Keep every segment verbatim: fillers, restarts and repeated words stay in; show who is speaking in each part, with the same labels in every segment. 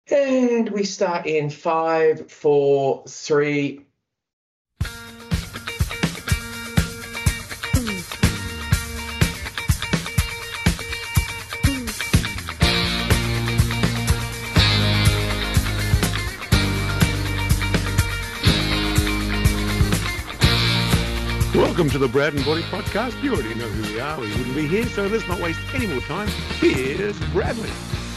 Speaker 1: And we start in five, four, three.
Speaker 2: Welcome to the Brad and Body Podcast. You already know who we are. We wouldn't be here, so let's not waste any more time. Here's Bradley.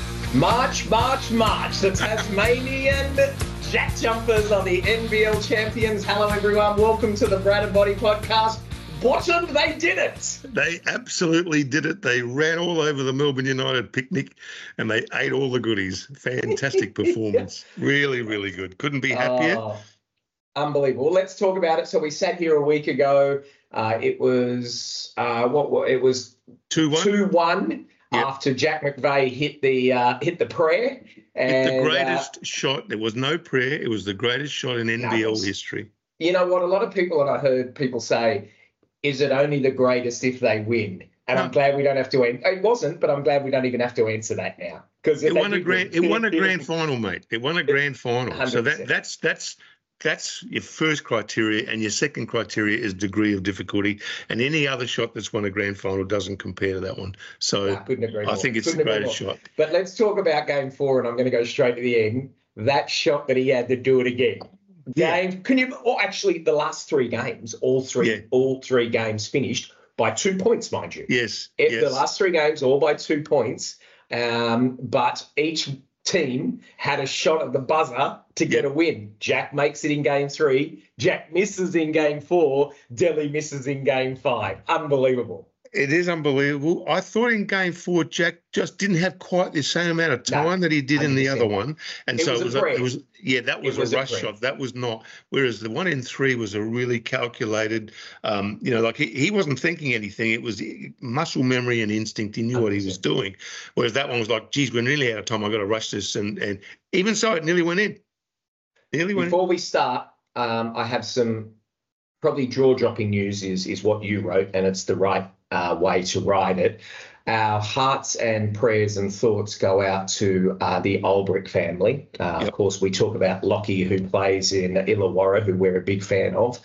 Speaker 1: March, March, March. The Tasmanian Jack Jumpers are the N B L champions. Hello, everyone. Welcome to the Brad and Body Podcast. Bottom, they did it.
Speaker 2: They absolutely did it. They ran all over the Melbourne United picnic and they ate all the goodies. Fantastic performance. Really, really good. Couldn't be happier.
Speaker 1: Oh, unbelievable. Let's talk about it. So we sat here a week ago. Uh, it was uh, what, what? It was
Speaker 2: two one.
Speaker 1: two one. Yep. After Jack McVeigh hit the uh, hit the prayer. And,
Speaker 2: hit the greatest uh, shot. There was no prayer. It was the greatest shot in N B L no, history.
Speaker 1: You know what? A lot of people, and I heard people say, is it only the greatest if they win? And no. I'm glad we don't have to. It wasn't, but I'm glad we don't even have to answer that now. Because
Speaker 2: it won a grand. It won a grand final, mate. It won a grand final. one hundred percent. So that that's that's. That's your first criteria, and your second criteria is degree of difficulty. And any other shot that's won a grand final doesn't compare to that one. So
Speaker 1: no, couldn't agree more.
Speaker 2: I think it's
Speaker 1: couldn't
Speaker 2: the greatest shot.
Speaker 1: But let's talk about game four, and I'm going to go straight to the end. That shot that he had to do it again. Game, yeah. Can you? Or actually, the last three games, all three, yeah. all three games finished by two points, mind you.
Speaker 2: Yes.
Speaker 1: If
Speaker 2: yes.
Speaker 1: The last three games, all by two points. Um, but each team had a shot at the buzzer to get
Speaker 2: yep.
Speaker 1: a win. Jack makes it in game three. Jack misses in game four. Delhi misses in game five. Unbelievable.
Speaker 2: It is unbelievable. I thought in game four, Jack just didn't have quite the same amount of time no, that he did in the other one. And
Speaker 1: it
Speaker 2: so
Speaker 1: was
Speaker 2: it was,
Speaker 1: a
Speaker 2: a, it was, yeah, that was, was a rush a shot. That was not, whereas the one in three was a really calculated, um, you know, like he, he wasn't thinking anything. It was muscle memory and instinct. He knew one hundred percent what he was doing. Whereas that one was like, geez, we're nearly out of time. I've got to rush this. And, and even so, it nearly went in. Nearly went
Speaker 1: Before
Speaker 2: in.
Speaker 1: we start, um, I have some probably jaw-dropping news is, is what you wrote, and it's the right Uh, way to write it. Our hearts and prayers and thoughts go out to uh, the Olbrich family. Uh, yep. Of course, we talk about Lockie, who plays in Illawarra, who we're a big fan of.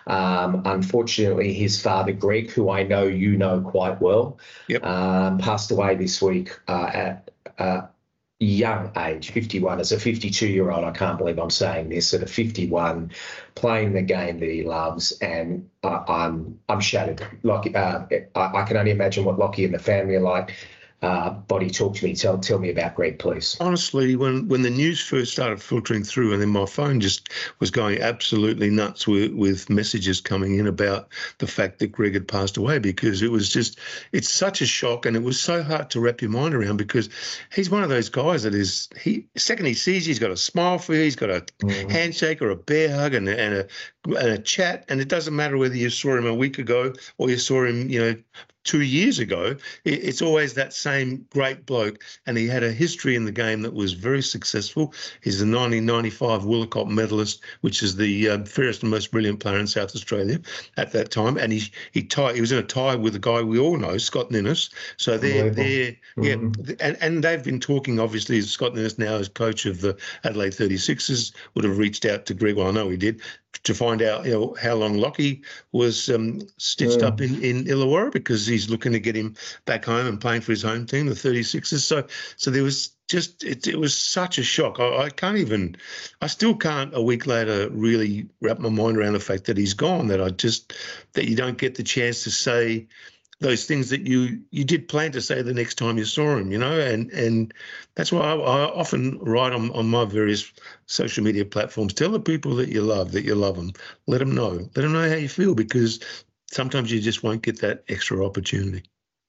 Speaker 1: Um, unfortunately, his father, Greg, who I know you know quite well,
Speaker 2: yep.
Speaker 1: um, passed away this week uh, at uh, young age, fifty-one. As a fifty-two-year-old, I can't believe I'm saying this, at a fifty-one, playing the game that he loves, and uh, I'm I'm shattered. Like uh, I, I can only imagine what Lockie and the family are like. Uh, Body, talk to me. Tell tell me about Greg, please.
Speaker 2: Honestly, when, when the news first started filtering through, and then my phone just was going absolutely nuts with, with messages coming in about the fact that Greg had passed away, because it was just, it's such a shock, and it was so hard to wrap your mind around, because he's one of those guys that is, he second he sees you, he's got a smile for you, he's got a mm. handshake or a bear hug and, and, a, and a chat, and it doesn't matter whether you saw him a week ago or you saw him, you know, two years ago, it's always that same great bloke. And he had a history in the game that was very successful. He's the nineteen ninety-five Willacott medalist, which is the uh, fairest and most brilliant player in South Australia at that time. And he he tied, he was in a tie with a guy we all know, Scott Ninnis. So they're, they're mm-hmm. yeah, and, and they've been talking, obviously, Scott Ninnis now as coach of the Adelaide thirty-sixers, would have reached out to Greg, well, I know he did, to find out, you know, how long Lockie was um, stitched yeah. up in, in Illawarra, because he's looking to get him back home and playing for his home team, the thirty-sixers. So so there was just, it, it was such a shock. I, I can't even, I still can't a week later really wrap my mind around the fact that he's gone, that I just, that you don't get the chance to say those things that you you did plan to say the next time you saw him, you know, and and that's why I, I often write on, on my various social media platforms, tell the people that you love, that you love them, let them know, let them know how you feel, because sometimes you just won't get that extra opportunity.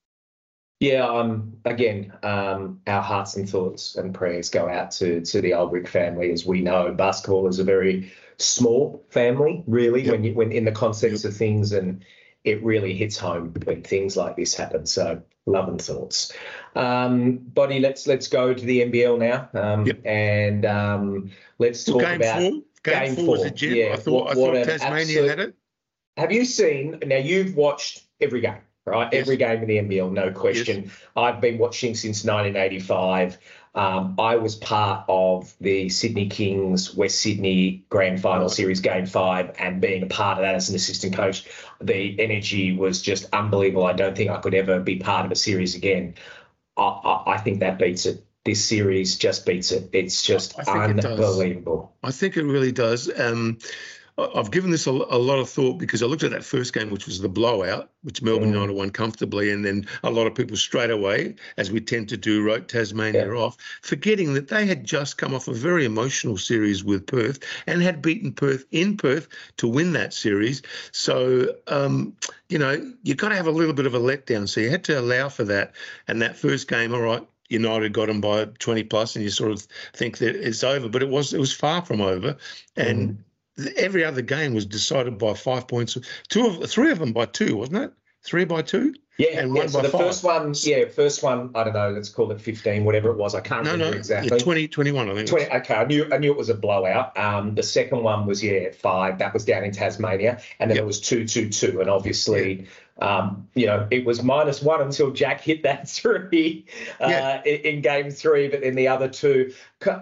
Speaker 1: Yeah, um, again, um, our hearts and thoughts and prayers go out to to the Olbrich family. As we know, basketball is a very small family, really, yep. when you, when in the context yep. of things, and it really hits home when things like this happen. So love and thoughts. Um, Body, let's let's go to the N B L now, um,
Speaker 2: yep.
Speaker 1: and um, let's talk
Speaker 2: game
Speaker 1: about
Speaker 2: four. Game, game four. four. Was a gem. Yeah, I thought, what, I thought Tasmania absolute, had it.
Speaker 1: Have you seen? Now you've watched every game. Right, yes. Every game in the N B L, no question. Yes. I've been watching since nineteen eighty-five. Um, I was part of the Sydney Kings West Sydney Grand Final Series Game Five, and being a part of that as an assistant coach, the energy was just unbelievable. I don't think I could ever be part of a series again. I, I, I think that beats it. This series just beats it. It's just unbelievable.
Speaker 2: I think it really does. Um, I've given this a, a lot of thought because I looked at that first game, which was the blowout, which Melbourne mm. United won comfortably, and then a lot of people straight away, as we tend to do, wrote Tasmania yeah. off, forgetting that they had just come off a very emotional series with Perth and had beaten Perth in Perth to win that series. So, um, you know, you've got to have a little bit of a letdown. So you had to allow for that. And that first game, all right, United got them by twenty plus, and you sort of think that it's over, but it was it was far from over, and. Mm. Every other game was decided by five points. Two of three of them by two, wasn't it? Three by two.
Speaker 1: Yeah,
Speaker 2: and
Speaker 1: yeah.
Speaker 2: one
Speaker 1: So
Speaker 2: by
Speaker 1: the
Speaker 2: five.
Speaker 1: first one, yeah, first one. I don't know. Let's call it fifteen, whatever it was. I can't
Speaker 2: no,
Speaker 1: remember
Speaker 2: no,
Speaker 1: exactly.
Speaker 2: Yeah, twenty, twenty-one, I think.
Speaker 1: twenty. Okay, I knew. I knew it was a blowout. Um, the second one was yeah five. That was down in Tasmania, and then yep. it was two, two, two, and obviously. Yeah. Um, you know, it was minus one until Jack hit that three uh, yeah. in, in game three, but then the other two.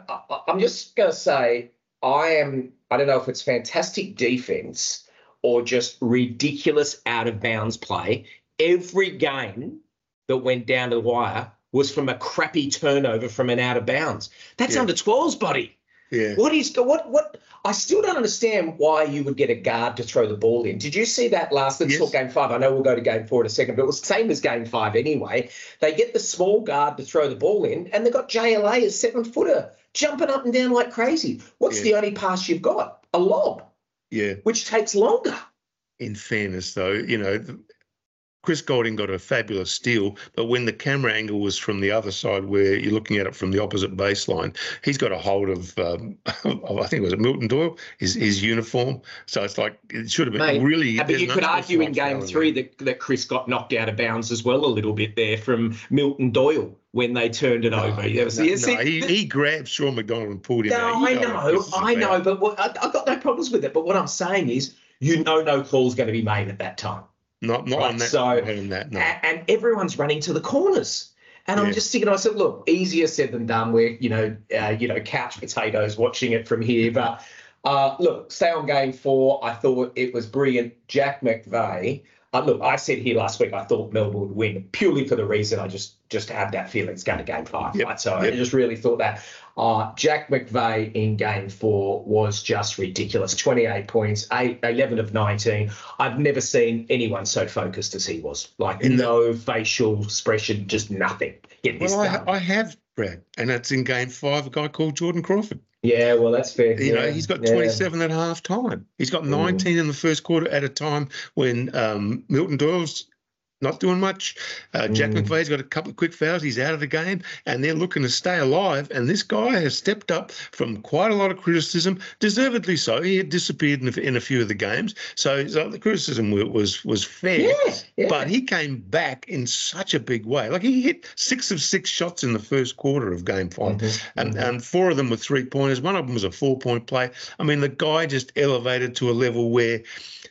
Speaker 1: I'm just going to say, I am. I don't know if it's fantastic defense or just ridiculous out of bounds play. Every game that went down to the wire was from a crappy turnover from an out of bounds. That's yeah. under twelves, buddy.
Speaker 2: Yeah.
Speaker 1: What is what what? I still don't understand why you would get a guard to throw the ball in. Did you see that last? Let's yes. talk game five. I know we'll go to game four in a second, but it was the same as game five anyway. They get the small guard to throw the ball in, and they got J L A as seven footer jumping up and down like crazy. What's yeah. the only pass you've got? A lob.
Speaker 2: Yeah.
Speaker 1: Which takes longer.
Speaker 2: In fairness, though, you know. The- Chris Goulding got a fabulous steal, but when the camera angle was from the other side where you're looking at it from the opposite baseline, he's got a hold of, um, I think it was Milton Doyle, his, his uniform. So it's like it should have been Mate, really...
Speaker 1: But you could argue in game three that, that Chris got knocked out of bounds as well a little bit there from Milton Doyle when they turned it
Speaker 2: no,
Speaker 1: over.
Speaker 2: No,
Speaker 1: was,
Speaker 2: no,
Speaker 1: yes,
Speaker 2: no,
Speaker 1: it,
Speaker 2: he, he grabbed Sean McDonald and pulled him
Speaker 1: no,
Speaker 2: out.
Speaker 1: I know, I know, about. but what, I, I've got no problems with it. But what I'm saying is, you know no call's going to be made at that time.
Speaker 2: Not, not
Speaker 1: right?
Speaker 2: on that.
Speaker 1: So,
Speaker 2: on that no.
Speaker 1: and, and everyone's running to the corners. And yeah. I'm just thinking, I said, look, easier said than done. We're, you know, uh, you know, couch potatoes watching it from here. But uh, look, stay on game four. I thought it was brilliant. Jack McVeigh. Uh, look, I said here last week I thought Melbourne would win purely for the reason I just just had that feeling it's going to game five.
Speaker 2: Yep.
Speaker 1: Right? So
Speaker 2: yep.
Speaker 1: I just really thought that. Uh, Jack McVeigh in game four was just ridiculous. twenty-eight points, eight, eleven of nineteen. I've never seen anyone so focused as he was. Like in no the, facial expression, just nothing. Get this
Speaker 2: well,
Speaker 1: done.
Speaker 2: I, I have, Brad, and it's in game five, a guy called Jordan Crawford.
Speaker 1: Yeah, well, that's fair.
Speaker 2: You
Speaker 1: yeah.
Speaker 2: know, he's got
Speaker 1: yeah.
Speaker 2: twenty-seven at half time. He's got nineteen mm. in the first quarter at a time when um, Milton Doyle's not doing much. Uh, Jack mm. McVeigh's got a couple of quick fouls. He's out of the game, and they're looking to stay alive. And this guy has stepped up from quite a lot of criticism, deservedly so. He had disappeared in a, in a few of the games, so, so the criticism was was fair.
Speaker 1: Yeah, yeah.
Speaker 2: But he came back in such a big way. Like he hit six of six shots in the first quarter of game five, mm-hmm. and mm-hmm. and four of them were three pointers. One of them was a four point play. I mean, the guy just elevated to a level where.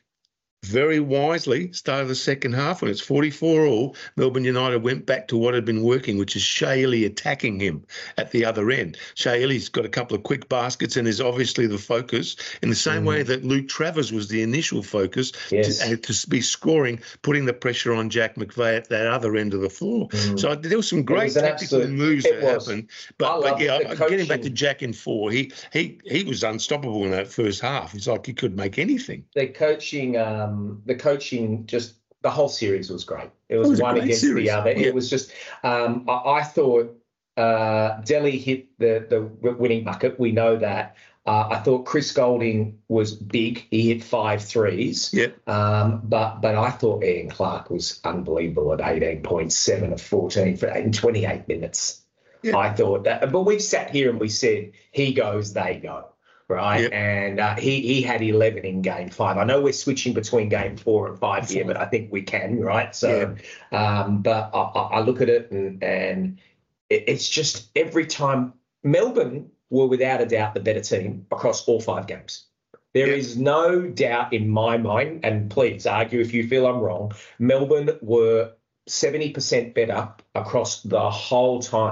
Speaker 2: Very wisely started the second half when it's forty-four all. Melbourne United went back to what had been working, which is Shea Ili attacking him at the other end. Shea Ili's got a couple of quick baskets and is obviously the focus in the same mm. way that Luke Travers was the initial focus
Speaker 1: yes.
Speaker 2: to, uh, to be scoring, putting the pressure on Jack McVeigh at that other end of the floor. Mm. So there were some great tactical absolute, moves that was. happened. But, but yeah, getting back to Jack in four, he he he was unstoppable in that first half. It's like he could make anything.
Speaker 1: The coaching. Um... Um, the coaching, just the whole series was great. It was, it was one against series. the other. Yeah. It was just, um, I, I thought uh, Delhi hit the, the winning bucket. We know that. Uh, I thought Chris Goulding was big. He hit five threes.
Speaker 2: Yeah.
Speaker 1: Um, but but I thought Ian Clark was unbelievable at eighteen point seven of fourteen for in twenty-eight minutes. Yeah. I thought that. But we've sat here and we said, he goes, they go. Right, yep. and uh, he he had eleven in game five. I know we're switching between game four and five here, but I think we can, right? So, yeah. um, but I, I look at it and and it, it's just every time Melbourne were without a doubt the better team across all five games. There yep. is no doubt in my mind, and please argue if you feel I'm wrong. Melbourne were seventy percent better across the whole time.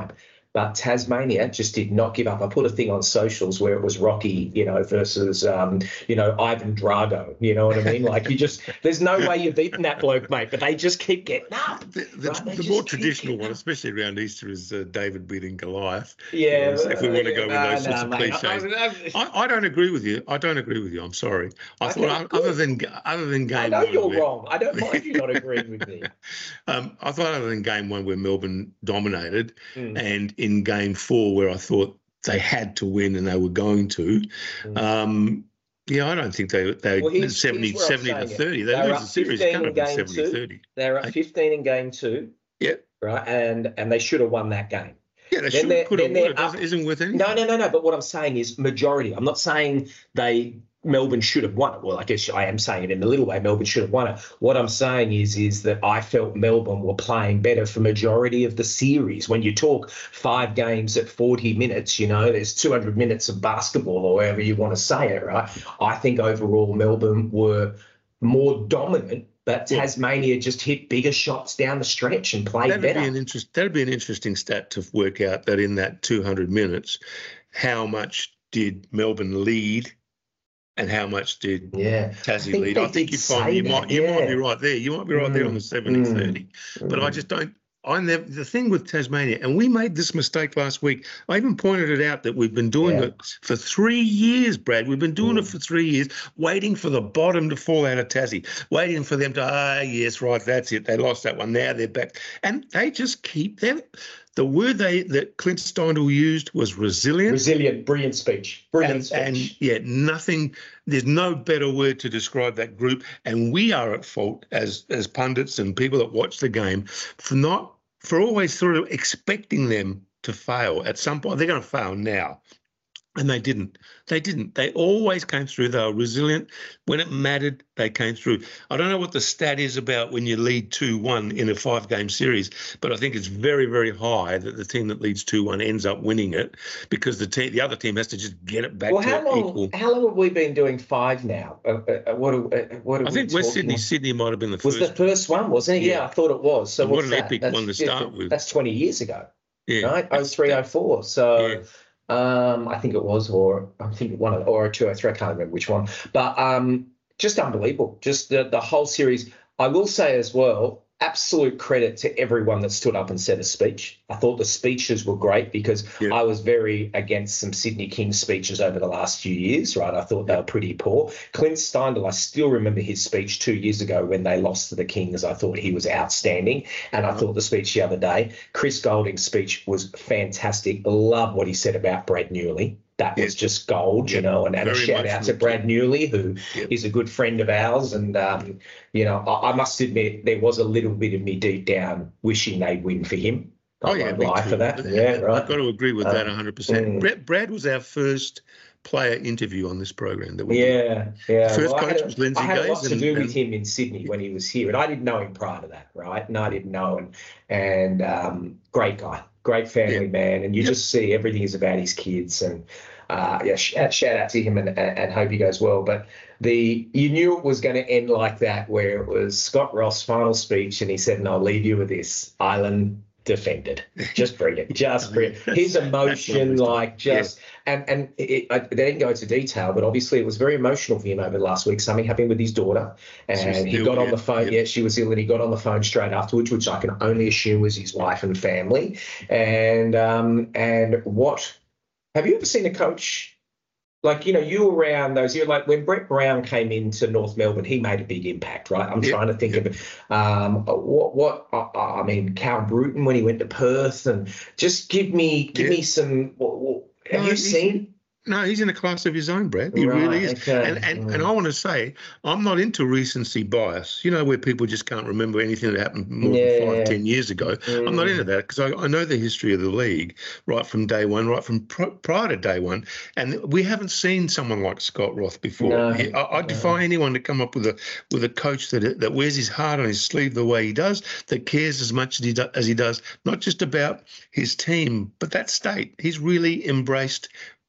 Speaker 1: But Tasmania just did not give up. I put a thing on socials where it was Rocky, you know, versus, um, you know, Ivan Drago. You know what I mean? Like, you just, there's no way you've beaten that bloke, mate. But they just keep getting up.
Speaker 2: The, the,
Speaker 1: right?
Speaker 2: the more traditional one, especially around Easter, is uh, David beating Goliath.
Speaker 1: Yeah.
Speaker 2: Uh, if we want to go
Speaker 1: no,
Speaker 2: with those sorts
Speaker 1: no,
Speaker 2: of
Speaker 1: mate.
Speaker 2: cliches.
Speaker 1: I,
Speaker 2: I, I don't agree with you. I don't agree with you. I'm sorry. I
Speaker 1: Okay,
Speaker 2: thought
Speaker 1: good.
Speaker 2: other than other than game
Speaker 1: I know
Speaker 2: one,
Speaker 1: you're
Speaker 2: where-
Speaker 1: wrong. I don't mind you not agreeing with me.
Speaker 2: um, I thought other than game one where Melbourne dominated,
Speaker 1: Mm.
Speaker 2: and in game four where I thought they had to win and they were going to.
Speaker 1: Mm.
Speaker 2: Um, yeah, I don't think they they
Speaker 1: Well, here's-
Speaker 2: seventy,
Speaker 1: here's where I'm
Speaker 2: seventy to
Speaker 1: saying it.
Speaker 2: thirty. They
Speaker 1: They were
Speaker 2: lose
Speaker 1: up
Speaker 2: the series.
Speaker 1: fifteen
Speaker 2: It can't
Speaker 1: in
Speaker 2: have been
Speaker 1: game
Speaker 2: seventy
Speaker 1: two.
Speaker 2: thirty.
Speaker 1: They're at fifteen in game two.
Speaker 2: Yeah.
Speaker 1: Right. And and they should have won that game.
Speaker 2: Yeah, they
Speaker 1: Then
Speaker 2: should
Speaker 1: they're-
Speaker 2: have, could have
Speaker 1: then
Speaker 2: won. It
Speaker 1: they're
Speaker 2: doesn't,
Speaker 1: up-
Speaker 2: isn't worth anything.
Speaker 1: No, no, no, no. But what I'm saying is majority. I'm not saying they Melbourne should have won it. Well, I guess I am saying it in a little way. Melbourne should have won it. What I'm saying is, is that I felt Melbourne were playing better for majority of the series. When you talk five games at forty minutes, you know, there's two hundred minutes of basketball or whatever you want to say it, right? I think overall Melbourne were more dominant, but Tasmania just hit bigger shots down the stretch and played
Speaker 2: That'd
Speaker 1: better.
Speaker 2: be an interest. That'd be an interesting stat to work out that in that two hundred minutes, how much did Melbourne lead, and how much did
Speaker 1: Yeah.
Speaker 2: Tassie
Speaker 1: think
Speaker 2: lead?
Speaker 1: they
Speaker 2: I think
Speaker 1: did
Speaker 2: you find
Speaker 1: say
Speaker 2: you
Speaker 1: that,
Speaker 2: might you might
Speaker 1: yeah.
Speaker 2: be right there. You might be right there on the seventy thirty. But I
Speaker 1: Mm.
Speaker 2: just don't. I never. The thing with Tasmania, and we made this mistake last week. I even pointed it out that we've been doing
Speaker 1: Yeah.
Speaker 2: it for three years, Brad. We've been doing it
Speaker 1: Mm.
Speaker 2: for three years, waiting for the bottom to fall out of Tassie, waiting for them to ah yes right that's it. They lost that one. Now they're back, and they just keep them. The word they that Clint Steindl used was resilient.
Speaker 1: Resilient, brilliant speech. Brilliant
Speaker 2: And,
Speaker 1: speech.
Speaker 2: and yeah, nothing. There's no better word to describe that group. And we are at fault as as pundits and people that watch the game for not for always sort of expecting them to fail at some point. They're going to fail now. And they didn't. They didn't. They always came through. They were resilient. When it mattered, they came through. I don't know what the stat is about when you lead two one in a five-game series, but I think it's very, very high that the team that leads two one ends up winning it because the team, the other team has to just get it back
Speaker 1: Well,
Speaker 2: to
Speaker 1: how long?
Speaker 2: equal.
Speaker 1: How long have we been doing five now? Uh, uh, what? Are, uh, what? Are
Speaker 2: I
Speaker 1: we
Speaker 2: think West
Speaker 1: talking
Speaker 2: Sydney,
Speaker 1: about?
Speaker 2: Sydney might have been the
Speaker 1: Was
Speaker 2: first.
Speaker 1: the first one, wasn't it? Yeah,
Speaker 2: Yeah.
Speaker 1: I thought it was. So
Speaker 2: And what
Speaker 1: what's
Speaker 2: an
Speaker 1: that?
Speaker 2: epic
Speaker 1: That's,
Speaker 2: one to start with.
Speaker 1: That's twenty years ago,
Speaker 2: yeah.
Speaker 1: right? Oh three, oh four. So.
Speaker 2: Yeah.
Speaker 1: Um, I think it was, or I think one of, or a two oh three. I can't remember which one. But um, just unbelievable. Just the the whole series. I will say as well, absolute credit to everyone that stood up and said a speech. I thought the speeches were great because
Speaker 2: Yeah.
Speaker 1: I was very against some Sydney Kings speeches over the last few years, right? I thought they were pretty poor. Clint Steindl, I still remember his speech two years ago when they lost to the Kings. I thought he was outstanding. And I thought the speech the other day, Chris Golding's speech was fantastic. Love what he said about Brad Newley. That was
Speaker 2: Yeah.
Speaker 1: just gold, you know, and, and a
Speaker 2: Very
Speaker 1: shout
Speaker 2: much
Speaker 1: out to
Speaker 2: so.
Speaker 1: Brad Newley, who
Speaker 2: Yeah.
Speaker 1: is a good friend of ours. And, um, you know, I, I must admit there was a little bit of me deep down wishing they'd win for him. I
Speaker 2: Oh, yeah,
Speaker 1: won't
Speaker 2: me
Speaker 1: lie
Speaker 2: too.
Speaker 1: for that. Yeah, right.
Speaker 2: I've got to agree with that
Speaker 1: Um,
Speaker 2: one hundred percent.
Speaker 1: mm.
Speaker 2: Brad, Brad was our first player interview on this program that we did.
Speaker 1: Yeah, yeah.
Speaker 2: First
Speaker 1: I
Speaker 2: coach
Speaker 1: had,
Speaker 2: was Lindsay
Speaker 1: I had a lot
Speaker 2: Gaze
Speaker 1: to
Speaker 2: and-
Speaker 1: do with
Speaker 2: and-
Speaker 1: him in Sydney when he was here, and I didn't know him prior to that, right? And I didn't know him. And um, great guy, great family
Speaker 2: Yeah.
Speaker 1: man, and you
Speaker 2: Yep.
Speaker 1: just see everything is about his kids. And uh, yeah, shout, shout out to him, and, and, and hope he goes well. But the you knew it was going to end like that, where it was Scott Ross' final speech, and he said, "And I'll leave you with this: Island defended." Just brilliant, just brilliant. His emotion,
Speaker 2: That's
Speaker 1: like just, and and it, I, they didn't go into detail, but obviously it was very emotional for him over the last week. Something happened with his daughter,
Speaker 2: She was
Speaker 1: and he
Speaker 2: ill,
Speaker 1: got on
Speaker 2: yeah,
Speaker 1: the phone.
Speaker 2: yeah.
Speaker 1: Yeah, she was ill, and he got on the phone straight afterwards, which I can only assume was his wife and family. And um, and what have you ever seen a coach? Like, you know, you were around those, you're like when Brett Brown came into North Melbourne, he made a big impact, right? I'm
Speaker 2: Yeah,
Speaker 1: trying to think
Speaker 2: yeah.
Speaker 1: of it. Um, what, what, I, I mean, Cal Bruton when he went to Perth, and just give me, give
Speaker 2: Yeah.
Speaker 1: me some, what, what, have
Speaker 2: No,
Speaker 1: you
Speaker 2: he's-
Speaker 1: seen?
Speaker 2: No, he's in a class of his own, Brad. He
Speaker 1: Right,
Speaker 2: really is.
Speaker 1: okay.
Speaker 2: And and,
Speaker 1: Mm.
Speaker 2: and I want to say, I'm not into recency bias. You know, where people just can't remember anything that happened more
Speaker 1: Yeah.
Speaker 2: than five, ten years ago. I'm not into that because I, I know the history of the league right from day one, right from pr- prior to day one. And we haven't seen someone like Scott Roth before.
Speaker 1: No,
Speaker 2: He- I, I defy anyone to come up with a with a coach that that wears his heart on his sleeve the way he does, that cares as much as he, do, as he does, not just about his team, but that state. He's really embraced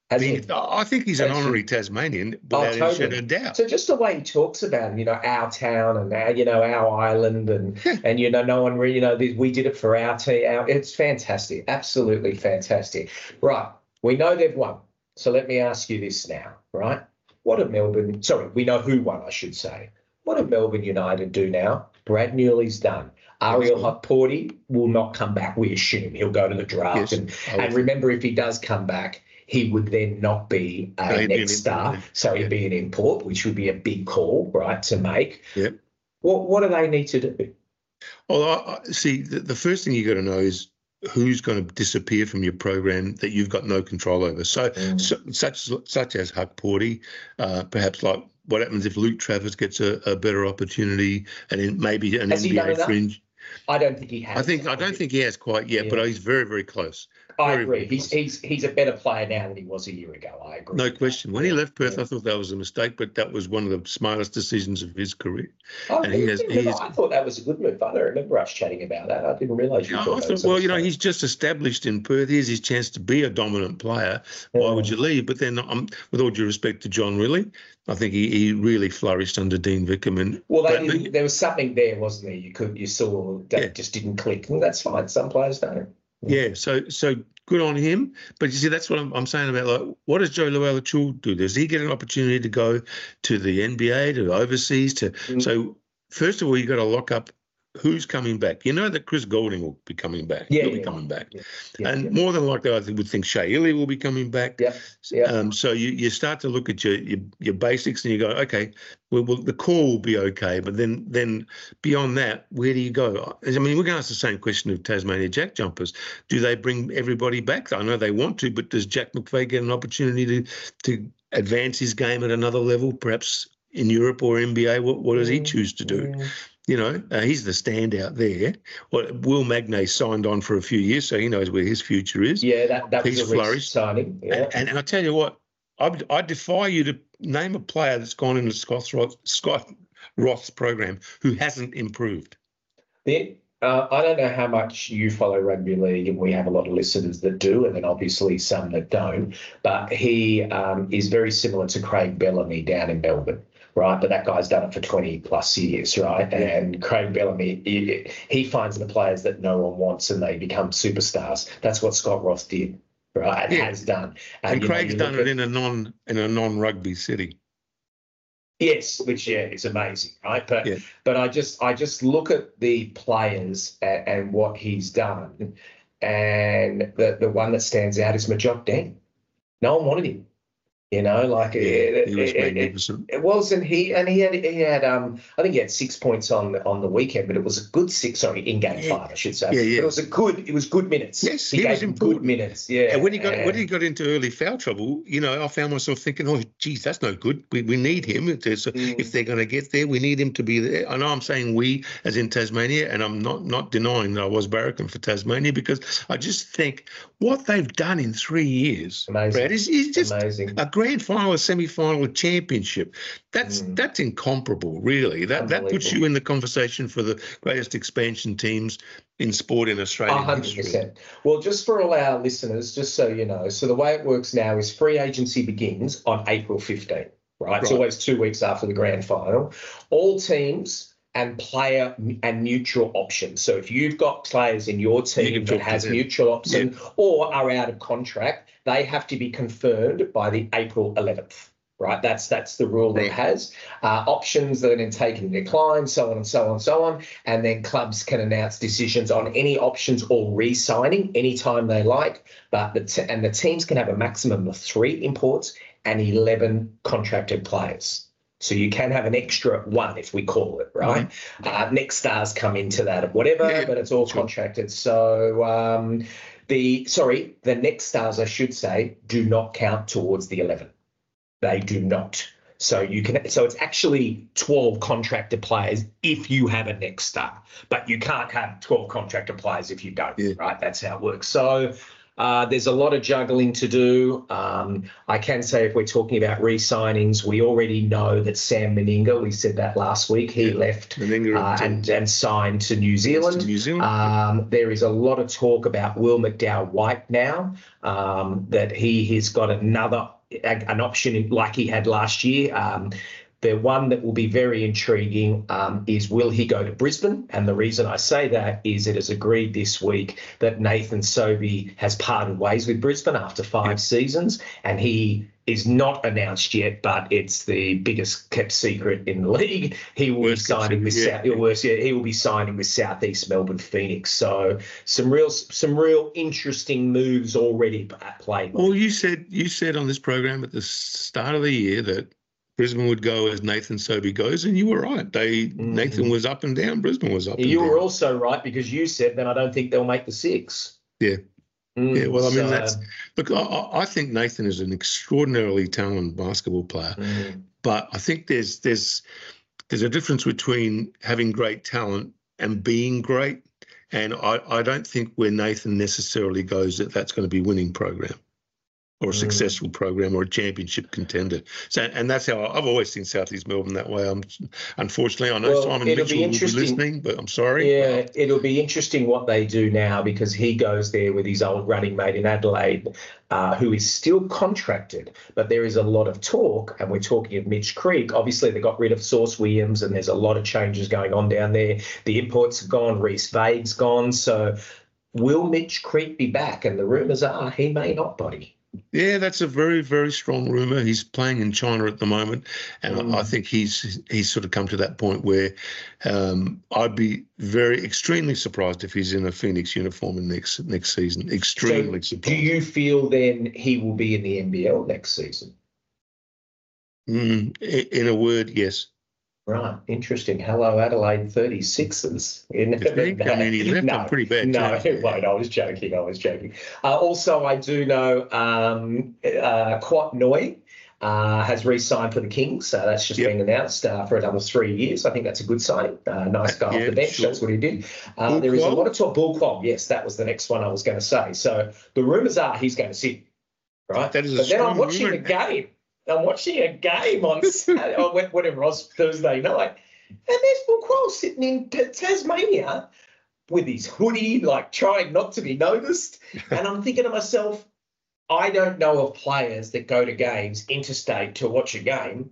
Speaker 2: I
Speaker 1: Has
Speaker 2: mean,
Speaker 1: he?
Speaker 2: I think he's an
Speaker 1: That's
Speaker 2: honorary Tasmanian
Speaker 1: Oh,
Speaker 2: without any shadow
Speaker 1: totally.
Speaker 2: of doubt.
Speaker 1: So just the way he talks about, you know, our town and our, you know, our island and
Speaker 2: Yeah.
Speaker 1: and you know, no one really, you know, we did it for our team. Our, it's fantastic, absolutely fantastic. Right, we know they've won. So let me ask you this now, right? What did Melbourne? Sorry, we know who won, I should say. What did Melbourne United do now? Brad Newley's done. Ariel Hukporti will not come back. We assume he'll go to the draft,
Speaker 2: Yes,
Speaker 1: and
Speaker 2: I would
Speaker 1: and remember, if he does come back, he would then not be a
Speaker 2: No, he'd be an
Speaker 1: next star,
Speaker 2: import.
Speaker 1: so he'd
Speaker 2: Yeah.
Speaker 1: be an import, which would be a big call, right, to make.
Speaker 2: Yep.
Speaker 1: What what do they need to do?
Speaker 2: Well, I, I, see, the, the first thing you got to know is who's going to disappear from your program that you've got no control over. So,
Speaker 1: Mm.
Speaker 2: so such such as Hukporti, uh, perhaps like what happens if Luke Travers gets a, a better opportunity, and then maybe an
Speaker 1: Has he
Speaker 2: N B
Speaker 1: done
Speaker 2: A
Speaker 1: enough?
Speaker 2: fringe.
Speaker 1: I don't think he has.
Speaker 2: I think I don't think he has quite yet,
Speaker 1: Yeah.
Speaker 2: but he's very very close.
Speaker 1: I
Speaker 2: Very,
Speaker 1: agree.
Speaker 2: very
Speaker 1: He's
Speaker 2: close.
Speaker 1: he's he's a better player now than he was a year ago. I agree.
Speaker 2: No
Speaker 1: with that.
Speaker 2: question. When he
Speaker 1: Yeah,
Speaker 2: left Perth,
Speaker 1: yeah.
Speaker 2: I thought that was a mistake, but that was one of the smartest decisions of his career.
Speaker 1: Oh,
Speaker 2: And he has- he
Speaker 1: remember,
Speaker 2: is-
Speaker 1: I thought that was a good move. I don't remember us chatting about that. I didn't realise you
Speaker 2: Yeah,
Speaker 1: thought
Speaker 2: I
Speaker 1: that was
Speaker 2: thought,
Speaker 1: a
Speaker 2: well, you know,
Speaker 1: mistake.
Speaker 2: he's just established in Perth. Here's his chance to be a dominant player. Why would
Speaker 1: Yeah.
Speaker 2: you leave? But then, um, with all due respect to John Riley, I think he, he really flourished under Dean Vickerman.
Speaker 1: Well, they
Speaker 2: But-
Speaker 1: didn't, there was something there, wasn't there? You could you saw that
Speaker 2: Yeah.
Speaker 1: just didn't click. And that's fine. Some players don't.
Speaker 2: Yeah, so so good on him. But you see, that's what I'm, I'm saying about, like, what does Joe Luella-Chul do? Does he get an opportunity to go to the N B A, to overseas? To
Speaker 1: Mm.
Speaker 2: So first of all, you got to lock up who's coming back. You know that Chris Golding will be coming back.
Speaker 1: Yeah,
Speaker 2: He'll be
Speaker 1: yeah,
Speaker 2: coming back.
Speaker 1: Yeah, yeah,
Speaker 2: and
Speaker 1: yeah.
Speaker 2: more than likely, I would think Shea Ili will be coming back.
Speaker 1: Yeah, yeah.
Speaker 2: Um, so you, you start to look at your, your your basics and you go, okay, well, well the core will be okay, but then then beyond that, where do you go? I mean, we're going to ask the same question of Tasmania Jack Jumpers. Do they bring everybody back? I know they want to, but does Jack McVeigh get an opportunity to to advance his game at another level, perhaps in Europe or N B A? What what does he choose to do?
Speaker 1: Mm.
Speaker 2: You know, uh, he's the standout there. Well, Will Magnay signed on for a few years, so he knows where his future is.
Speaker 1: Yeah, that, that was
Speaker 2: He's
Speaker 1: a recent
Speaker 2: flourished.
Speaker 1: signing. Yeah.
Speaker 2: And, and I tell you what, I, I defy you to name a player that's gone into Scott Roth, Scott Roth's program who hasn't improved.
Speaker 1: The, uh, I don't know how much you follow rugby league, and we have a lot of listeners that do, and then obviously some that don't. But he um, is very similar to Craig Bellamy down in Melbourne. Right, but that guy's done it for twenty plus years, right? And Craig Bellamy, he, he finds the players that no one wants, and they become superstars. That's what Scott Roth did, right? And
Speaker 2: Yeah.
Speaker 1: has done.
Speaker 2: And
Speaker 1: you know,
Speaker 2: Craig's
Speaker 1: you
Speaker 2: done
Speaker 1: look
Speaker 2: it
Speaker 1: at-
Speaker 2: in a non in a non rugby city.
Speaker 1: Yes, which yeah, is amazing, right? But
Speaker 2: Yeah.
Speaker 1: but I just I just look at the players and, and what he's done, and the the one that stands out is Majok Deng. No one wanted him. You know, like
Speaker 2: Yeah,
Speaker 1: it,
Speaker 2: he was
Speaker 1: it, it,
Speaker 2: magnificent.
Speaker 1: it wasn't he, and he had he had um I think he had six points on on the weekend, but it was a good six. Sorry, in game
Speaker 2: Yeah.
Speaker 1: five, I should say.
Speaker 2: Yeah, yeah.
Speaker 1: But it was a good. It was good minutes.
Speaker 2: Yes,
Speaker 1: he,
Speaker 2: he
Speaker 1: gave
Speaker 2: was
Speaker 1: them
Speaker 2: important.
Speaker 1: good minutes. Yeah,
Speaker 2: And when he got
Speaker 1: and-
Speaker 2: when he got into early foul trouble, you know, I found myself thinking, oh, geez, that's no good. We we need him. If, there's-
Speaker 1: Mm.
Speaker 2: if they're going to get there, we need him to be there. I know I'm saying we, as in Tasmania, and I'm not not denying that I was barracking for Tasmania, because I just think what they've done in three years,
Speaker 1: Amazing.
Speaker 2: Brad, is, is just
Speaker 1: amazing.
Speaker 2: a grand final, a semi-final, a championship. That's
Speaker 1: Mm.
Speaker 2: that's incomparable, really. That that puts
Speaker 1: Unbelievable.
Speaker 2: you in the conversation for the greatest expansion teams in sport in
Speaker 1: A
Speaker 2: Australian
Speaker 1: hundred
Speaker 2: history.
Speaker 1: percent. Well, just for all our listeners, just so you know, so the way it works now is free agency begins on April fifteenth, right? It's
Speaker 2: Right.
Speaker 1: always two weeks after the grand final. All teams and player and mutual options. So if you've got players in your
Speaker 2: You
Speaker 1: team
Speaker 2: can
Speaker 1: that
Speaker 2: talk to
Speaker 1: has
Speaker 2: them.
Speaker 1: mutual option or are out of contract, they have to be confirmed by the April eleventh. Right, that's that's the rule that it
Speaker 2: Right.
Speaker 1: has. Uh, options that are then taken and declined, so on and so on and so on. And then clubs can announce decisions on any options or re-signing anytime they like. But the t- and the teams can have a maximum of three imports and eleven contracted players. So you can have an extra one, if we call it, right? Uh, next stars come into that or whatever,
Speaker 2: Yeah,
Speaker 1: but it's all
Speaker 2: sure.
Speaker 1: contracted. So um, the sorry, the next stars, I should say, do not count towards the eleven. They do not. So you can. So it's actually twelve contracted players if you have a next star, but you can't have twelve contracted players if you don't.
Speaker 2: Yeah.
Speaker 1: Right? That's how it works. So Uh, there's a lot of juggling to do. Um, I can say if we're talking about re-signings, we already know that Sam Meninga, we said that last week, he yeah. left uh, and, and signed to New Zealand.
Speaker 2: To New Zealand.
Speaker 1: Um, there is a lot of talk about Will McDowell-White now, um, that he has got another an option like he had last year. Um, The one that will be very intriguing um, is will he go to Brisbane? And the reason I say that is it is agreed this week that Nathan Sobey has parted ways with Brisbane after five yeah. seasons, and he is not announced yet, but it's the biggest kept secret in the league. He will worst be signing with yeah. South. Worse, yeah, he will be signing with Southeast Melbourne Phoenix. So some real, some real interesting moves already at play.
Speaker 2: Well, you said you said on this program at the start of the year that Brisbane would go as Nathan Sobey goes, and you were right. They mm-hmm. Nathan was up and down. Brisbane was up.
Speaker 1: You
Speaker 2: and down.
Speaker 1: You were also right because you said then I don't think they'll make the six.
Speaker 2: Yeah, mm, yeah. Well, I mean
Speaker 1: so,
Speaker 2: that's look. I, I think Nathan is an extraordinarily talented basketball player, mm. but I think there's there's there's a difference between having great talent and being great, and I, I don't think where Nathan necessarily goes that that's going to be winning program. Or a successful program or a championship contender. So, and that's how I, I've always seen Southeast Melbourne that way. I'm, unfortunately, I know
Speaker 1: well,
Speaker 2: Simon Mitchell will be listening, but I'm sorry.
Speaker 1: Yeah, but it'll be interesting what they do now because he goes there with his old running mate in Adelaide, uh, who is still contracted. But there is a lot of talk, and we're talking of Mitch Creek. Obviously, they got rid of Sauce Williams, and there's a lot of changes going on down there. The imports have gone, Reece Vague's gone. So will Mitch Creek be back? And the rumours are he may not, buddy.
Speaker 2: Yeah, that's a very, very strong rumour. He's playing in China at the moment, and mm. I think he's he's sort of come to that point where um, I'd be very extremely surprised if he's in a Phoenix uniform in next next season. Extremely so surprised.
Speaker 1: Do you feel then he will be in the N B L next season?
Speaker 2: Mm, in a word, yes.
Speaker 1: Right, interesting. Hello, Adelaide thirty-sixers. You never
Speaker 2: think? I mean, he left
Speaker 1: no,
Speaker 2: on pretty bad
Speaker 1: No,
Speaker 2: terms.
Speaker 1: it won't. I was joking. I was joking. Uh, also, I do know um, uh, Quat Noi uh, has re-signed for the Kings. So that's just yep. been announced uh, for another three years. I think that's a good signing. Uh, nice guy yeah, off the bench. Sure. That's what he did. Uh, there is a lot of talk. Bull Quam. Yes, that was the next one I was going to say. So the rumours are he's going to sit. Right.
Speaker 2: That is a
Speaker 1: but then
Speaker 2: strong
Speaker 1: I'm watching
Speaker 2: rumor.
Speaker 1: the game. I'm watching a game on Saturday, or whatever it was, Thursday night, and there's Bull Quam sitting in T- Tasmania with his hoodie, like trying not to be noticed. And I'm thinking to myself, I don't know of players that go to games interstate to watch a game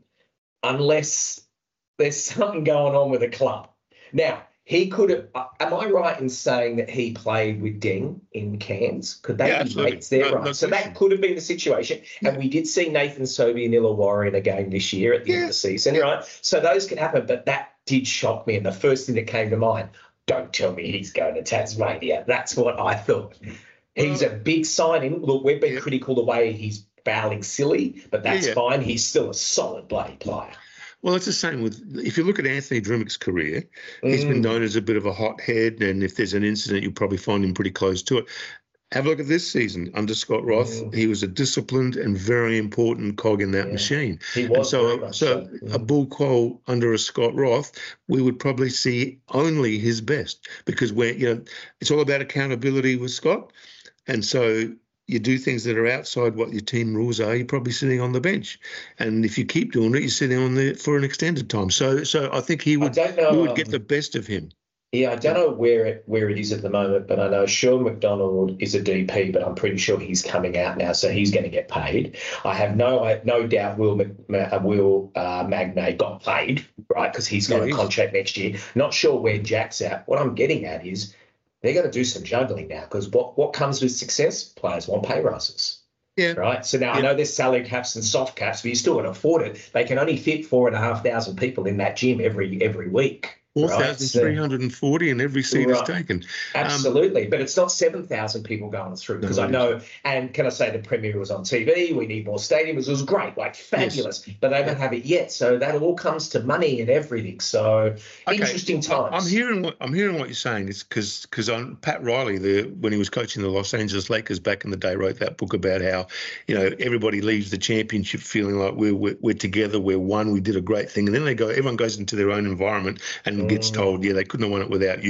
Speaker 1: unless there's something going on with a club. Now, he could have, uh, am I right in saying that he played with Deng in Cairns? Could they
Speaker 2: yeah,
Speaker 1: be mates there?
Speaker 2: no,
Speaker 1: right.
Speaker 2: No
Speaker 1: so
Speaker 2: question.
Speaker 1: that could have been the situation. Yeah. And we did see Nathan Sobey and Illawarra in a game this year at the yeah. end of the season, yeah. right? So those could happen, but that did shock me. And the first thing that came to mind, don't tell me he's going to Tasmania. That's what I thought. He's a big signing. Look, we've been yeah. critical the way he's bowling silly, but that's yeah, yeah. fine. He's still a solid bloody player.
Speaker 2: Well, it's the same with, if you look at Anthony Drimmick's career, mm. he's been known as a bit of a hothead, and if there's an incident, you'll probably find him pretty close to it. Have a look at this season under Scott Roth. Mm. He was a disciplined and very important cog in that yeah. machine.
Speaker 1: He was.
Speaker 2: And so, so
Speaker 1: mm.
Speaker 2: a Bull Quam under a Scott Roth, we would probably see only his best because we're, you know, it's all about accountability with Scott, and so you do things that are outside what your team rules are, you're probably sitting on the bench. And if you keep doing it, you're sitting on there for an extended time. So so I think he would, know, we would um, get the best of him.
Speaker 1: Yeah, I don't know where it where it is at the moment, but I know Sean McDonald is a D P, but I'm pretty sure he's coming out now, so he's going to get paid. I have no I, no doubt Will Mc, uh, Will uh, Magnay got paid, right, because he's got yeah, a he's... contract next year. Not sure where Jack's at. What I'm getting at is they're going to do some juggling now because what, what comes with success? Players want pay rises.
Speaker 2: Yeah.
Speaker 1: Right. So now
Speaker 2: yeah.
Speaker 1: I know there's salary caps and soft caps, but you still got to afford it. They can only fit four and a half thousand people in that gym every every week.
Speaker 2: four thousand three hundred forty and every seat right. is taken.
Speaker 1: Absolutely. Um, but it's not seven thousand people going through because no, I know, and can I say the Premier was on T V, we need more stadiums. It was great, like fabulous, yes. but they don't have it yet. So that all comes to money and everything. So okay. interesting times.
Speaker 2: I'm hearing what I'm hearing what you're saying. It's because because Pat Riley, the when he was coaching the Los Angeles Lakers back in the day, wrote that book about how, you know, everybody leaves the championship feeling like we're we're, we're together, we're one, we did a great thing. And then they go, everyone goes into their own environment and gets told, yeah, they couldn't have won it without you.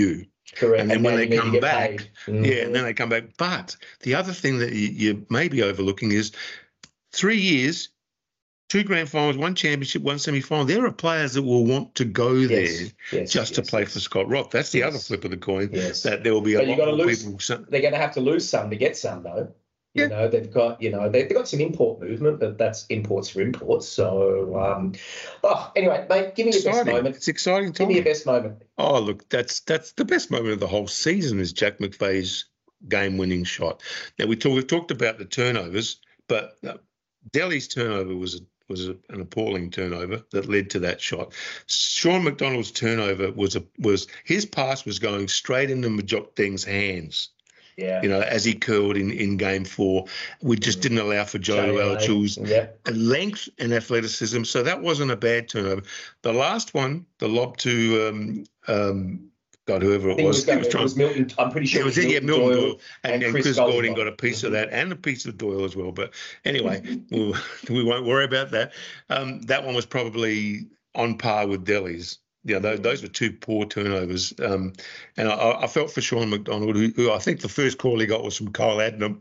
Speaker 1: Correct.
Speaker 2: And then
Speaker 1: And
Speaker 2: when
Speaker 1: now
Speaker 2: they
Speaker 1: you need to
Speaker 2: come
Speaker 1: get
Speaker 2: back,
Speaker 1: paid.
Speaker 2: yeah,
Speaker 1: Mhm.
Speaker 2: and then they come back. But the other thing that you, you may be overlooking is three years, two grand finals, one championship, one semi-final. There are players that will want to go
Speaker 1: Yes,
Speaker 2: there
Speaker 1: yes,
Speaker 2: just to
Speaker 1: yes,
Speaker 2: play
Speaker 1: yes.
Speaker 2: for Scott Rock. That's the
Speaker 1: Yes.
Speaker 2: other flip of the coin,
Speaker 1: Yes.
Speaker 2: that there will be a
Speaker 1: But you
Speaker 2: lot
Speaker 1: got to
Speaker 2: more
Speaker 1: lose.
Speaker 2: people. So,
Speaker 1: They're going to have to lose some to get some, though. You
Speaker 2: Yeah.
Speaker 1: know, they've got, you know, they, they've got some import movement, but that's imports for imports. So, um, oh, anyway, mate, give me your best
Speaker 2: exciting.
Speaker 1: moment.
Speaker 2: It's exciting
Speaker 1: Give me
Speaker 2: time.
Speaker 1: your best moment.
Speaker 2: Oh, look, that's that's the best moment of the whole season is Jack McVeigh's game-winning shot. Now, we talk, we've talked about the turnovers, but uh, Delhi's turnover was a, was a, an appalling turnover that led to that shot. Sean McDonald's turnover was a was his pass was going straight into Majok Deng's hands.
Speaker 1: Yeah.
Speaker 2: You know, as he curled in, in game four. We just
Speaker 1: Mm.
Speaker 2: didn't allow for Joe
Speaker 1: J L A.
Speaker 2: Alachu's
Speaker 1: Yep.
Speaker 2: length and athleticism. So that wasn't a bad turnover. The last one, the lob to, um, um, God, whoever
Speaker 1: I
Speaker 2: it
Speaker 1: think
Speaker 2: was,
Speaker 1: it was, going,
Speaker 2: was
Speaker 1: it
Speaker 2: trying.
Speaker 1: was Milton. I'm pretty sure
Speaker 2: It was,
Speaker 1: it was
Speaker 2: yeah,
Speaker 1: Milton,
Speaker 2: Milton
Speaker 1: Doyle,
Speaker 2: Doyle, and,
Speaker 1: and
Speaker 2: and
Speaker 1: Chris,
Speaker 2: Chris
Speaker 1: Golding
Speaker 2: Gordon got a piece
Speaker 1: Mhm.
Speaker 2: of that and a piece of Doyle as well. But anyway, we'll, we won't worry about that. Um, that one was probably on par with Delhi's. Yeah, those, those were two poor turnovers. Um, and I, I felt for Sean McDonald, who, who I think the first call he got was from Kyle Adnam.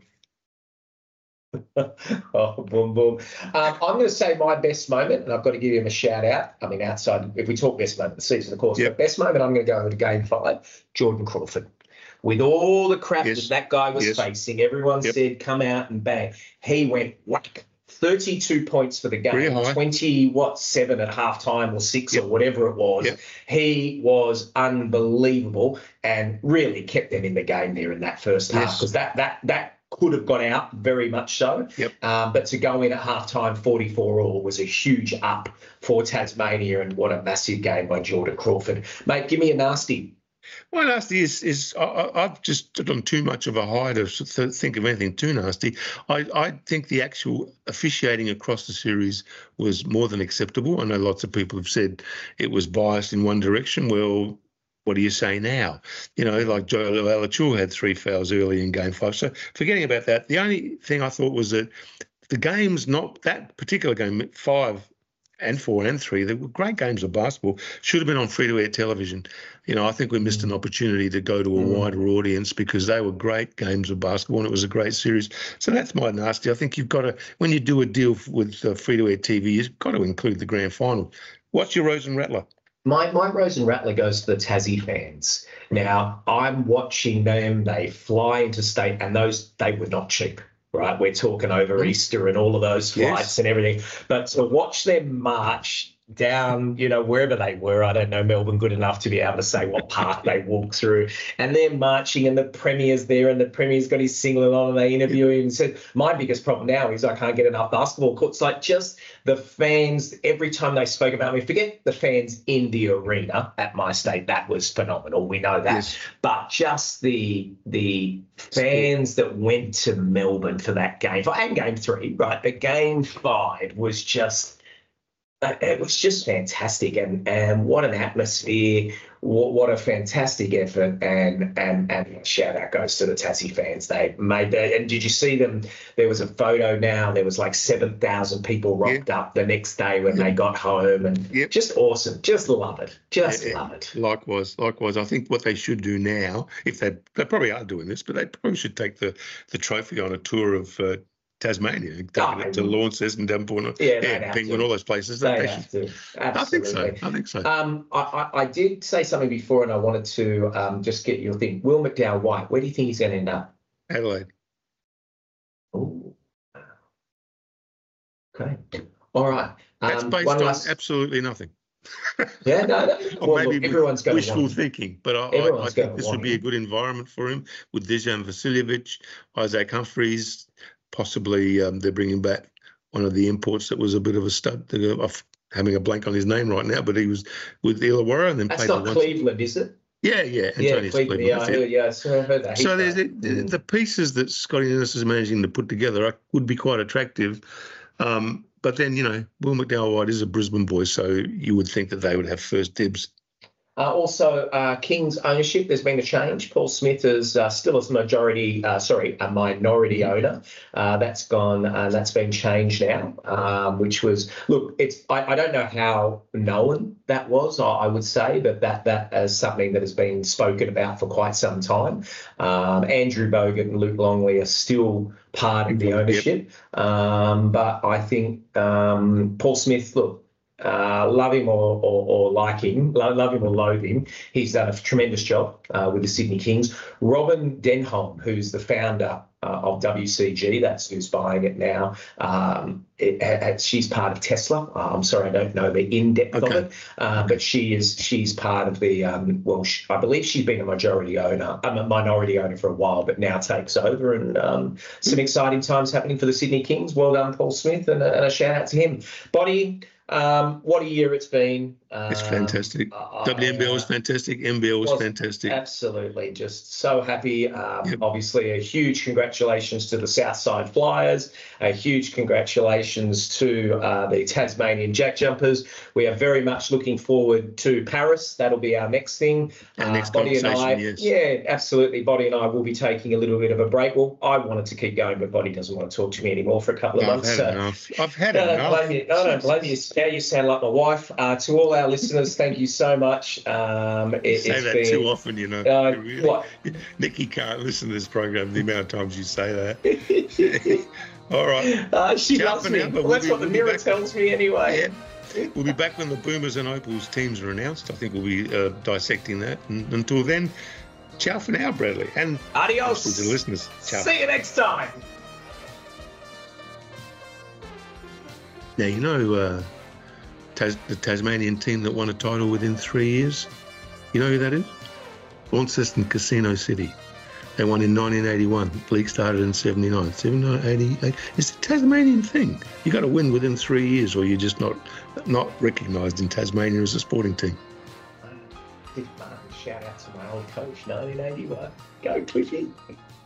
Speaker 1: Oh, boom, boom. Um, I'm going to say my best moment, and I've got to give him a shout out. I mean, outside, if we talk best moment of the season, of course,
Speaker 2: Yep.
Speaker 1: but best moment, I'm going to go to game five, Jordan Crawford. With all the crap
Speaker 2: Yes.
Speaker 1: that that guy was
Speaker 2: Yes.
Speaker 1: facing, everyone
Speaker 2: Yep.
Speaker 1: said, come out and bang. He went whack. thirty-two points for the
Speaker 2: Pretty
Speaker 1: game,
Speaker 2: high.
Speaker 1: twenty, what, seven at halftime or six
Speaker 2: Yep.
Speaker 1: or whatever it was.
Speaker 2: Yep.
Speaker 1: He was unbelievable and really kept them in the game there in that first half,
Speaker 2: Yes.
Speaker 1: because that, that, that, could have gone out very much so.
Speaker 2: Yep.
Speaker 1: Um, but to go in at halftime forty-four all was a huge up for Tasmania, and what a massive game by Jordan Crawford. Mate, give me a nasty.
Speaker 2: My nasty is, is I, I- I've just done too much of a high to th- think of anything too nasty. I, I think the actual officiating across the series was more than acceptable. I know lots of people have said it was biased in one direction. Well, what do you say now? You know, like Joe Alachua had three fouls early in game five. So forgetting about that, the only thing I thought was that the games, not that particular game, five and four and three, they were great games of basketball, should have been on free-to-air television. You know, I think we missed an opportunity to go to a
Speaker 1: Mm.
Speaker 2: wider audience because they were great games of basketball and it was a great series. So that's my nasty. I think you've got to, when you do a deal with uh, free-to-air T V, you've got to include the grand final. What's your Rose and Rattler?
Speaker 1: My, my Rose and Rattler goes to the Tassie fans. Now, I'm watching them. They fly into state, and those, they were not cheap, right? We're talking over
Speaker 2: Mm.
Speaker 1: Easter and all of those flights
Speaker 2: Yes.
Speaker 1: and everything. But to watch them march down, you know, wherever they were, I don't know Melbourne good enough to be able to say what park they walked through, and they're marching and the Premier's there and the Premier's got his singlet on and they interview him and said, my biggest problem now is I can't get enough basketball courts. Like, just the fans, every time they spoke about me, forget the fans in the arena at my state, that was phenomenal. We know that.
Speaker 2: Yes.
Speaker 1: But just the the fans that went to Melbourne for that game, and game three, right? But game five was just, it was just fantastic, and and what an atmosphere, what, what a fantastic effort, and and and shout out goes to the Tassie fans. They made that. And did you see them? There was a photo now. There was like seven thousand people rocked up the next day when they got home, and
Speaker 2: Yep.
Speaker 1: just awesome. Just love it. Just
Speaker 2: Yeah,
Speaker 1: love it.
Speaker 2: Likewise, likewise. I think what they should do now, if they they probably are doing this, but they probably should take the the trophy on a tour of uh, Tasmania, take
Speaker 1: Oh,
Speaker 2: it to Launceston, Devonport,
Speaker 1: Yeah,
Speaker 2: yeah,
Speaker 1: they'd have
Speaker 2: Penguin,
Speaker 1: to.
Speaker 2: all those places.
Speaker 1: They
Speaker 2: They
Speaker 1: have
Speaker 2: should-
Speaker 1: to.
Speaker 2: I think so.
Speaker 1: Absolutely.
Speaker 2: I think so.
Speaker 1: Um, I, I, I did say something before, and I wanted to um, just get your thing. Will McDowell White, where do you think he's going to end up?
Speaker 2: Adelaide.
Speaker 1: Ooh. Okay. All right.
Speaker 2: That's
Speaker 1: Um,
Speaker 2: based
Speaker 1: one
Speaker 2: on
Speaker 1: last.
Speaker 2: absolutely nothing.
Speaker 1: Yeah, no, no.
Speaker 2: Or
Speaker 1: Well,
Speaker 2: maybe
Speaker 1: look, everyone's going to
Speaker 2: wishful
Speaker 1: want him.
Speaker 2: thinking, but I, I, I
Speaker 1: Everyone's
Speaker 2: think
Speaker 1: gonna
Speaker 2: this
Speaker 1: want
Speaker 2: would be a
Speaker 1: him.
Speaker 2: good environment for him with Dejan Vasiljevic, Isaac Humphries. Possibly um, they're bringing back one of the imports that was a bit of a stud. I'm having a blank on his name right now, but he was with Illawarra and then
Speaker 1: That's
Speaker 2: played
Speaker 1: not
Speaker 2: the once-
Speaker 1: Cleveland, is it?
Speaker 2: Yeah, yeah,
Speaker 1: Yeah,
Speaker 2: Antonius
Speaker 1: Cleveland.
Speaker 2: Cleveland.
Speaker 1: Yeah, I
Speaker 2: that's it.
Speaker 1: heard, yeah, so I heard that.
Speaker 2: So
Speaker 1: He's
Speaker 2: there's the,
Speaker 1: right.
Speaker 2: the,
Speaker 1: Mm.
Speaker 2: the pieces that Scotty Innes is managing to put together are, would be quite attractive. Um, but then, you know, Will McDowell White is a Brisbane boy, so you would think that they would have first dibs.
Speaker 1: Uh, also, uh, Kings ownership, there's been a change. Paul Smith is uh, still a majority, uh, sorry, a minority owner. Uh, that's gone, uh, that's been changed now, um, which was, look, it's I, I don't know how known that was, I, I would say, but that that is something that has been spoken about for quite some time. Um, Andrew Bogut and Luke Longley are still part of the ownership, yep. um, but I think um, Paul Smith, look, Uh, love him or, or, or like him, love him or loathe him, he's done a tremendous job uh, with the Sydney Kings. Robin Denholm, who's the founder uh, of W C G, that's who's buying it now. Um, it, it, she's part of Tesla. Uh, I'm sorry, I don't know the in-depth okay. of it, uh, but she is she's part of the. Um, well, she, I believe she's been a majority owner, I'm a minority owner for a while, but now takes over. And um, some exciting times happening for the Sydney Kings. Well done, Paul Smith, and a, and a shout out to him. Body. Um, what a year it's been. Uh,
Speaker 2: it's fantastic. Uh, W N B L was fantastic. N B L was, was fantastic.
Speaker 1: Absolutely. Just so happy. Um,
Speaker 2: yep.
Speaker 1: Obviously, a huge congratulations to the Southside Flyers. A huge congratulations to uh, the Tasmanian Jack Jumpers. We are very much looking forward to Paris. That'll be our next thing.
Speaker 2: Our uh, next
Speaker 1: Body and I,
Speaker 2: yes.
Speaker 1: Yeah, absolutely. Body and I will be taking a little bit of a break. Well, I wanted to keep going, but Body doesn't want to talk to me anymore for a couple of
Speaker 2: no,
Speaker 1: months.
Speaker 2: I've had so. enough. I've had
Speaker 1: I
Speaker 2: enough.
Speaker 1: Don't blame you. I don't blame you. Now you sound like my wife. Uh, to all our listeners, thank you so much. Um, it,
Speaker 2: you say
Speaker 1: it's
Speaker 2: that
Speaker 1: been,
Speaker 2: too often, you know.
Speaker 1: Uh,
Speaker 2: really,
Speaker 1: what?
Speaker 2: Nikki can't listen to this program the amount of times you say that. All right.
Speaker 1: Uh, she Ciao loves me. Now, well, we'll that's be, what the we'll mirror tells me anyway.
Speaker 2: Yeah. We'll be back when the Boomers and Opals teams are announced. I think we'll be uh, dissecting that. And until then, ciao for now, Bradley. And
Speaker 1: adios
Speaker 2: to the listeners. Ciao.
Speaker 1: See you next time.
Speaker 2: Now, you know uh, Tas- the Tasmanian team that won a title within three years? You know who that is? Launceston Casino City. They won in nineteen eighty-one. The league started in seventy-nine. seventy-nine, eighty-eight. It's a Tasmanian thing. You got to win within three years or you're just not not recognised in Tasmania as a sporting team.
Speaker 1: Shout out to my old coach, nineteen eighty-one. Go Cliffy.